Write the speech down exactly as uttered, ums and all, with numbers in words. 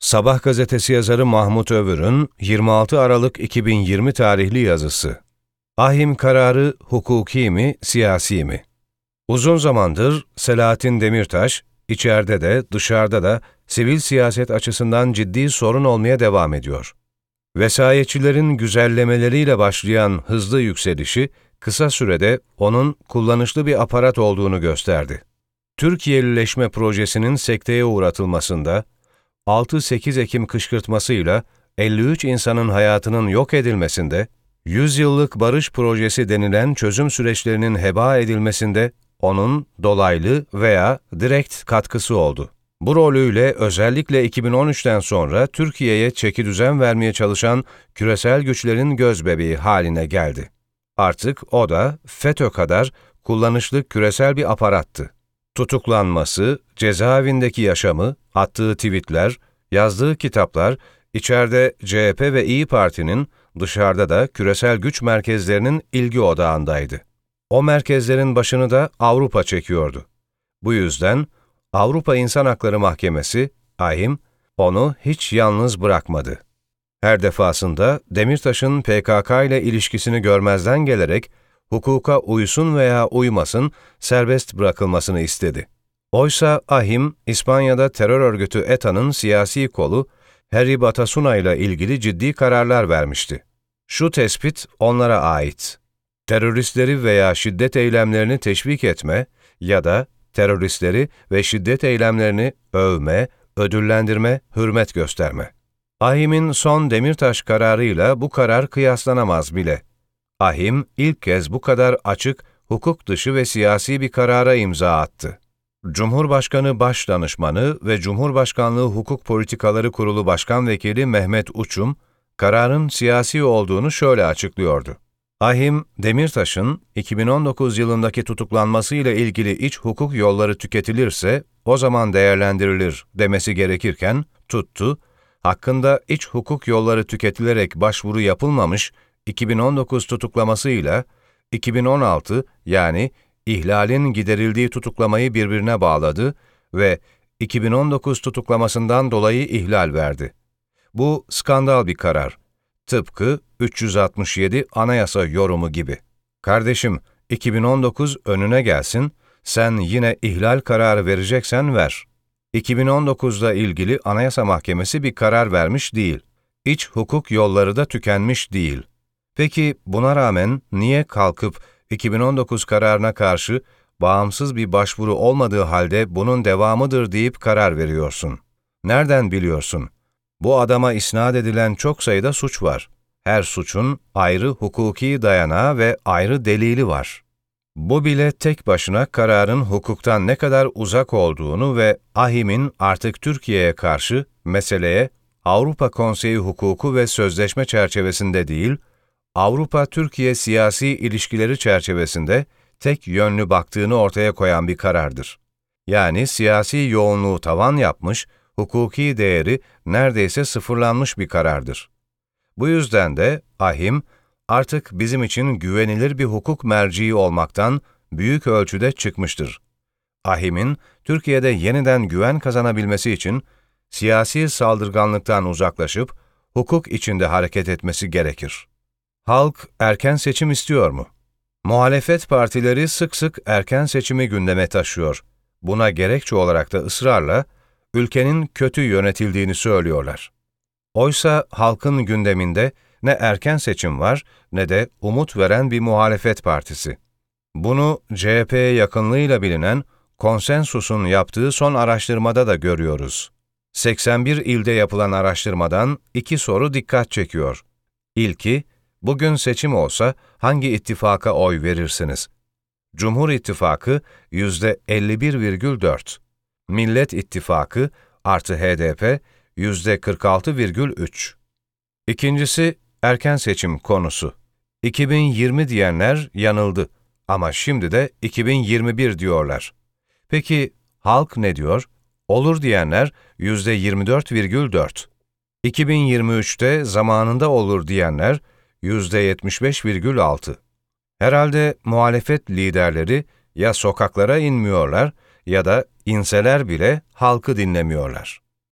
Sabah gazetesi yazarı Mahmut Övür'ün yirmi altı Aralık iki bin yirmi tarihli yazısı. Ahim kararı hukuki mi, siyasi mi? Uzun zamandır Selahattin Demirtaş, içeride de dışarıda da sivil siyaset açısından ciddi sorun olmaya devam ediyor. Vesayetçilerin güzellemeleriyle başlayan hızlı yükselişi, kısa sürede onun kullanışlı bir aparat olduğunu gösterdi. Türkiye'lileşme projesinin sekteye uğratılmasında, altı sekiz Ekim kışkırtmasıyla elli üç insanın hayatının yok edilmesinde, yüz yıllık barış projesi denilen çözüm süreçlerinin heba edilmesinde onun dolaylı veya direkt katkısı oldu. Bu rolüyle özellikle iki bin on üçten sonra Türkiye'ye çekidüzen vermeye çalışan küresel güçlerin gözbebeği haline geldi. Artık o da FETÖ kadar kullanışlı küresel bir aparattı. Tutuklanması, cezaevindeki yaşamı, attığı tweetler, yazdığı kitaplar, içeride C H P ve İYİ Parti'nin, dışarıda da küresel güç merkezlerinin ilgi odağındaydı. O merkezlerin başını da Avrupa çekiyordu. Bu yüzden Avrupa İnsan Hakları Mahkemesi, Ahim, onu hiç yalnız bırakmadı. Her defasında Demirtaş'ın P K K ile ilişkisini görmezden gelerek, hukuka uysun veya uymasın serbest bırakılmasını istedi. Oysa Ahim, İspanya'da terör örgütü E T A'nın siyasi kolu Herri Batasuna ile ilgili ciddi kararlar vermişti. Şu tespit onlara ait: teröristleri veya şiddet eylemlerini teşvik etme ya da teröristleri ve şiddet eylemlerini övme, ödüllendirme, hürmet gösterme. Ahim'in son Demirtaş kararıyla bu karar kıyaslanamaz bile. Ahim ilk kez bu kadar açık, hukuk dışı ve siyasi bir karara imza attı. Cumhurbaşkanı Başdanışmanı ve Cumhurbaşkanlığı Hukuk Politikaları Kurulu Başkan Vekili Mehmet Uçum, kararın siyasi olduğunu şöyle açıklıyordu. Ahim, Demirtaş'ın iki bin on dokuz yılındaki tutuklanmasıyla ilgili iç hukuk yolları tüketilirse o zaman değerlendirilir demesi gerekirken tuttu, hakkında iç hukuk yolları tüketilerek başvuru yapılmamış iki bin on dokuz tutuklamasıyla iki bin on altı yani ihlalin giderildiği tutuklamayı birbirine bağladı ve iki bin on dokuz tutuklamasından dolayı ihlal verdi. Bu skandal bir karar. Tıpkı üç yüz altmış yedi Anayasa yorumu gibi. Kardeşim, iki bin on dokuz önüne gelsin, sen yine ihlal kararı vereceksen ver. iki bin on dokuzla ilgili Anayasa Mahkemesi bir karar vermiş değil. İç hukuk yolları da tükenmiş değil. Peki buna rağmen niye kalkıp iki bin on dokuz kararına karşı bağımsız bir başvuru olmadığı halde bunun devamıdır deyip karar veriyorsun? Nereden biliyorsun? Bu adama isnat edilen çok sayıda suç var. Her suçun ayrı hukuki dayanağı ve ayrı delili var. Bu bile tek başına kararın hukuktan ne kadar uzak olduğunu ve Ahim'in artık Türkiye'ye karşı meseleye Avrupa Konseyi hukuku ve sözleşme çerçevesinde değil, Avrupa-Türkiye siyasi ilişkileri çerçevesinde tek yönlü baktığını ortaya koyan bir karardır. Yani siyasi yoğunluğu tavan yapmış, hukuki değeri neredeyse sıfırlanmış bir karardır. Bu yüzden de Ahim, artık bizim için güvenilir bir hukuk merciği olmaktan büyük ölçüde çıkmıştır. Ahim'in Türkiye'de yeniden güven kazanabilmesi için siyasi saldırganlıktan uzaklaşıp hukuk içinde hareket etmesi gerekir. Halk erken seçim istiyor mu? Muhalefet partileri sık sık erken seçimi gündeme taşıyor. Buna gerekçe olarak da ısrarla ülkenin kötü yönetildiğini söylüyorlar. Oysa halkın gündeminde ne erken seçim var ne de umut veren bir muhalefet partisi. Bunu C H P'ye yakınlığıyla bilinen Konsensus'un yaptığı son araştırmada da görüyoruz. seksen bir ilde yapılan araştırmadan iki soru dikkat çekiyor. İlki, bugün seçim olsa hangi ittifaka oy verirsiniz? Cumhur İttifakı yüzde elli bir virgül dört, Millet İttifakı artı H D P yüzde kırk altı virgül üç. İkincisi, erken seçim konusu. iki bin yirmi diyenler yanıldı ama şimdi de iki bin yirmi bir diyorlar. Peki halk ne diyor? Olur diyenler yüzde yirmi dört virgül dört. iki bin yirmi üçte zamanında olur diyenler yüzde yetmiş beş virgül altı. Herhalde muhalefet liderleri ya sokaklara inmiyorlar ya da inseler bile halkı dinlemiyorlar.